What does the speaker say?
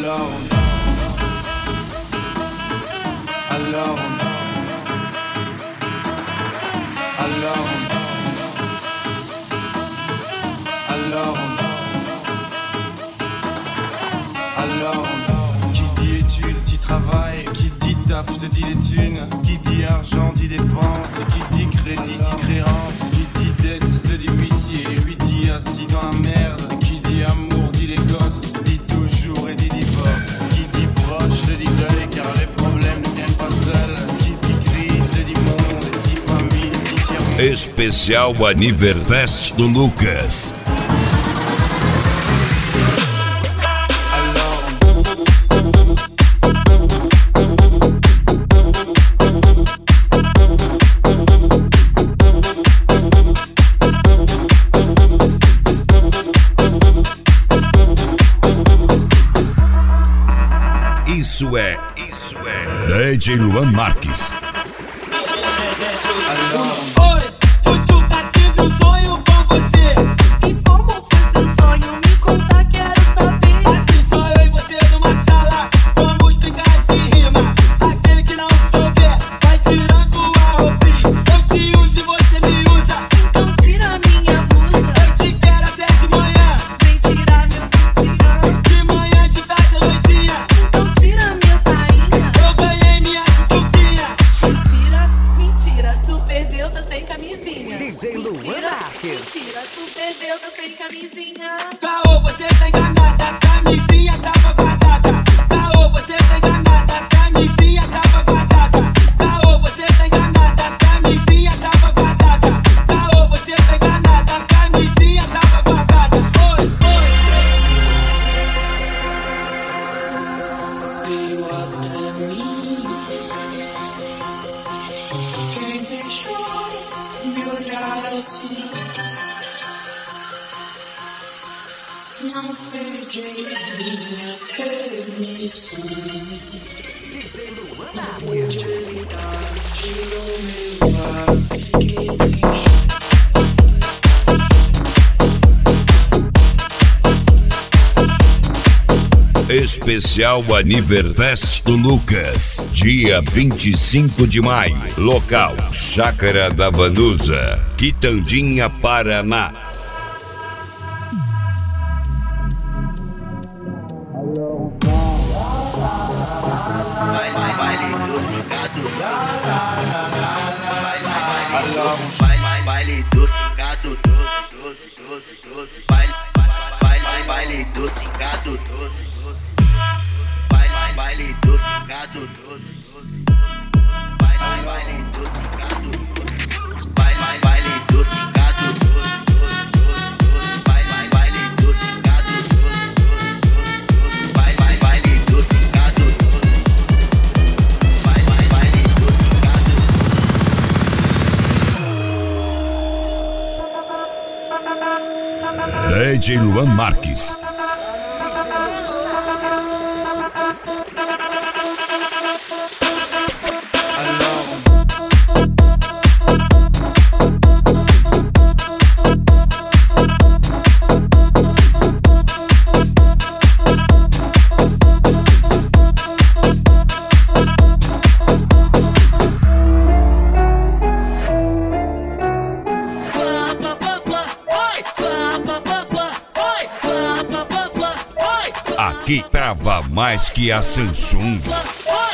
Qui dit études dit travail, qui dit taf te dit les thunes, qui dit argent dit dépenses, qui dit crédit dit créance, qui dit dette te dit huissier, lui dit assis dans la merde, qui dit amour dit les gosses, dit toujours et dit divorce, qui dit proche te dit deuil car les problèmes ne viennent pas seuls, qui dit crise te dit monde, dit famille, dit tiers. Especial Aniverfest do Lucas. Isso é DJ Luan Marques. Oi, Tchutchuca, tive um sonho com você. E como foi seu sonho? Me conta, quero saber. Assim só eu e você numa sala, vamos brincar de rima. Aquele que não souber, vai tirando a roupinha. Eu te uso e você me usa, Então tira minha blusa. eu te quero até de manhã. Vem tirar meu sutiã. De manhã, de tarde, à noitinha. Então tira minha sainha. Eu ganhei minha tchutchuquinha. Mentira, mentira, tu perdeu, tá sem camisinha. DJ Luan Mentira, Marques. mentira, tu perdeu, tá sem camisinha. Caô, você tá enganada, camisinha tava guardada. Caô, você tá enganada, camisinha tava guardada. Caô, você tá enganada, camisinha tava guardada. Caô, você tá enganada, camisinha tava guardada. Oi, Veio até mim. Quem deixou me olhar assim? Não pedi minha permissão. Não pude evitar, tirou meu ar. Fiquei sem chão. Especial Aniverfest do Lucas, dia 25 de maio. Local: Chácara da Vanusa, Quitandinha, Paraná. Baile do cingado, baile do cingado, 12, baile do cingado, 12, baile do cingado, 12, baile do cingado, baile do cingado, 12, baile do cingado, 12, baile do cingado, 12, baile do cingado. DJ Luan Marques. Aqui trava mais que a Samsung.